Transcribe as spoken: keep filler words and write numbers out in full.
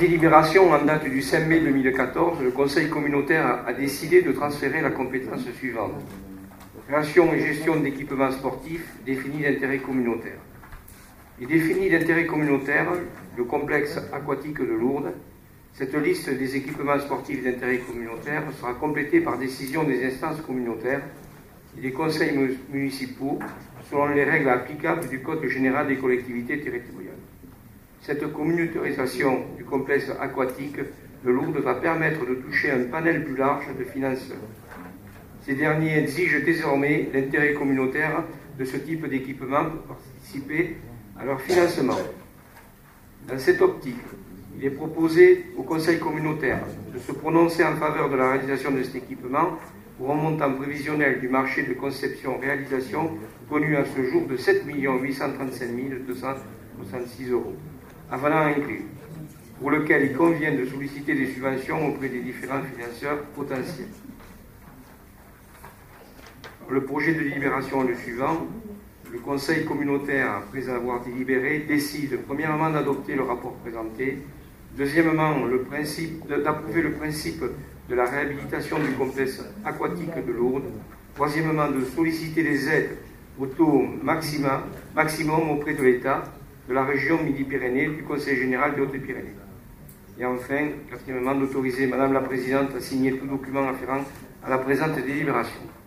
délibération en date du cinq mai deux mille quatorze, le Conseil communautaire a décidé de transférer la compétence suivante. Création et gestion d'équipements sportifs définis d'intérêt communautaire. Les définis d'intérêt communautaire, le complexe aquatique de Lourdes. Cette liste des équipements sportifs d'intérêt communautaire sera complétée par décision des instances communautaires et des conseils municipaux selon les règles applicables du Code général des collectivités territoriales. Cette communautarisation du complexe aquatique de Lourdes va permettre de toucher un panel plus large de financeurs. Ces derniers exigent désormais l'intérêt communautaire de ce type d'équipement pour participer à leur financement. Dans cette optique, il est proposé au Conseil communautaire de se prononcer en faveur de la réalisation de cet équipement pour un montant prévisionnel du marché de conception-réalisation connu à ce jour de sept millions huit cent trente-cinq mille deux cent soixante-six euros, avenant inclus, pour lequel il convient de solliciter des subventions auprès des différents financeurs potentiels. Le projet de délibération est le suivant. Le Conseil communautaire, après avoir délibéré, décide premièrement d'adopter le rapport présenté, deuxièmement d'approuver le principe de la réhabilitation du complexe aquatique de Lourdes, troisièmement de solliciter des aides au taux maximum, maximum auprès de l'État, de la région Midi-Pyrénées, du Conseil général des Hautes-Pyrénées. Et enfin, quatrièmement, d'autoriser Madame la Présidente à signer tout document afférent à la présente délibération.